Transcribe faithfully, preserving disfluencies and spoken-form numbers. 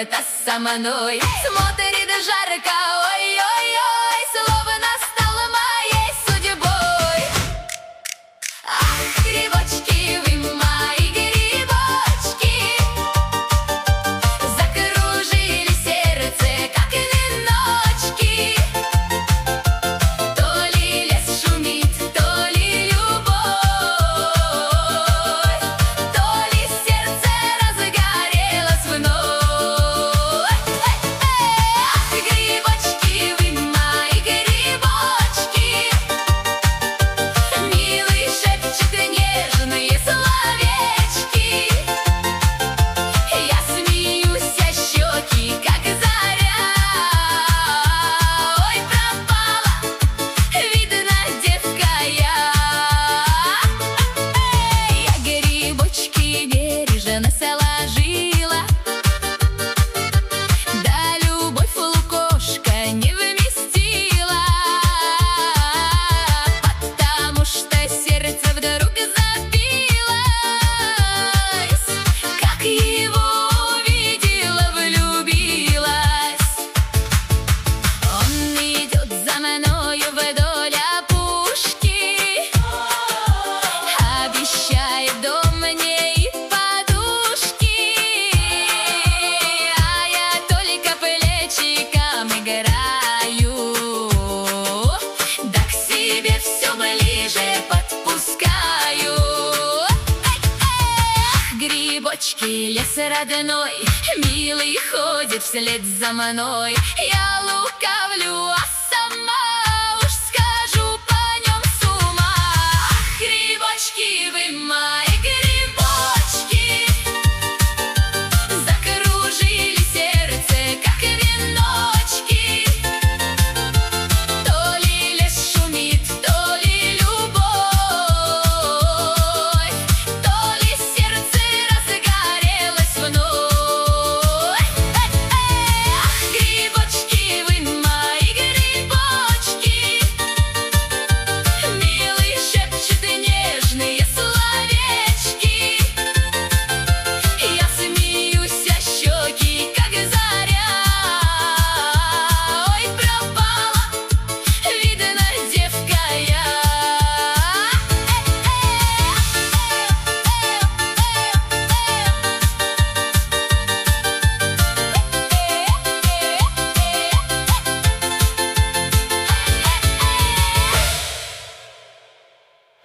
это со мной. Смотрит жарко, ой-ой-ой, словно стала моей судьбой. Ах, грибочки, вы мои грибочки, закружили сердце, как веночки. То ли лес шумит, то ли любовь, то ли сердце разгорелось вновь. Ах, грибочки, вы мои грибочки, милый шепчет нежные словечки. Я смеюсь, а щеки, как заря. Ой, пропала, видно, детская. Я грибочки бережно сложила, да любовь лукошка не вместила, потому что сердце вдруг забилось. Как его увидела, влюбилась. Он идет за мною вдоль опушки, обещает дом мне и подушки, а я только плечиком играю, да к себе все ближе подпускаю. Эх, грибочки, лес родной, милый ходит вслед за мной. Я лукавлю,